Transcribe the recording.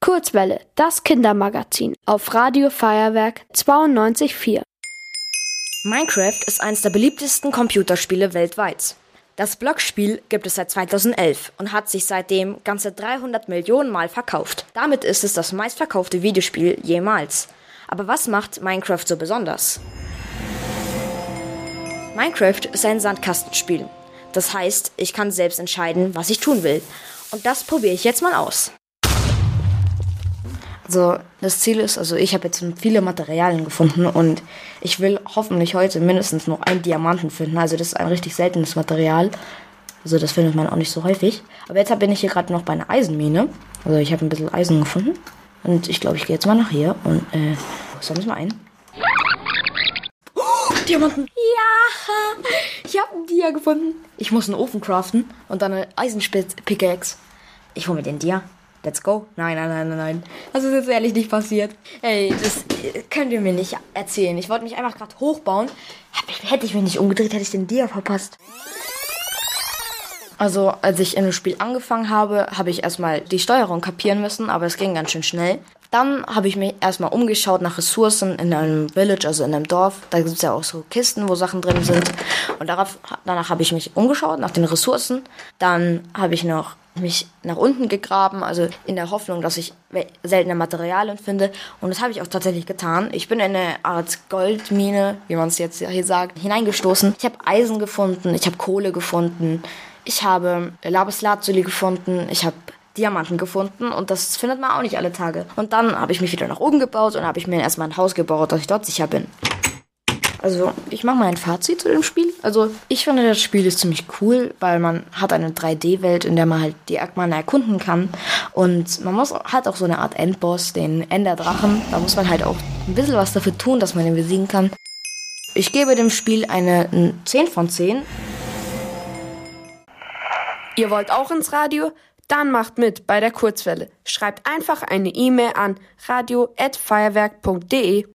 Kurzwelle, das Kindermagazin auf Radio Feuerwerk 92,4. Minecraft ist eines der beliebtesten Computerspiele weltweit. Das Blockspiel gibt es seit 2011 und hat sich seitdem ganze 300 Millionen Mal verkauft. Damit ist es das meistverkaufte Videospiel jemals. Aber was macht Minecraft so besonders? Minecraft ist ein Sandkastenspiel. Das heißt, ich kann selbst entscheiden, was ich tun will. Und das probiere ich jetzt mal aus. Also das Ziel ist, ich habe jetzt viele Materialien gefunden und ich will hoffentlich heute mindestens noch einen Diamanten finden. Also das ist ein richtig seltenes Material. Also das findet man auch nicht so häufig. Aber jetzt bin ich hier gerade noch bei einer Eisenmine. Also ich habe ein bisschen Eisen gefunden. Und ich glaube, ich gehe jetzt mal nach hier und sammeln wir ein. Oh, Diamanten! Ja! Ich habe einen Dia gefunden. Ich muss einen Ofen craften und dann eine Eisenspitz-Pickaxe. Ich hole mir den Dia. Let's go. Nein. Das ist jetzt ehrlich nicht passiert. Hey, das könnt ihr mir nicht erzählen. Ich wollte mich einfach gerade hochbauen. Hätte ich mich nicht umgedreht, hätte ich den Dia verpasst. Also, als ich in dem Spiel angefangen habe, habe ich erstmal die Steuerung kapieren müssen, aber es ging ganz schön schnell. Dann habe ich mich erstmal umgeschaut nach Ressourcen in einem Village, also in einem Dorf. Da gibt es ja auch so Kisten, wo Sachen drin sind. Und danach habe ich mich umgeschaut nach den Ressourcen. Dann habe ich mich nach unten gegraben, also in der Hoffnung, dass ich seltene Materialien finde. Und das habe ich auch tatsächlich getan. Ich bin in eine Art Goldmine, wie man es jetzt hier sagt, hineingestoßen. Ich habe Eisen gefunden, ich habe Kohle gefunden, ich habe Lapislazuli gefunden, ich habe Diamanten gefunden und das findet man auch nicht alle Tage. Und dann habe ich mich wieder nach oben gebaut und habe ich mir erstmal ein Haus gebaut, dass ich dort sicher bin. Also, ich mache mal ein Fazit zu dem Spiel. Also, ich finde, das Spiel ist ziemlich cool, weil man hat eine 3D-Welt, in der man halt die Erkmane erkunden kann. Und man hat auch so eine Art Endboss, den Enderdrachen. Da muss man halt auch ein bisschen was dafür tun, dass man ihn besiegen kann. Ich gebe dem Spiel eine 10 von 10. Ihr wollt auch ins Radio? Dann macht mit bei der Kurzwelle. Schreibt einfach eine E-Mail an radio@feuerwerk.de.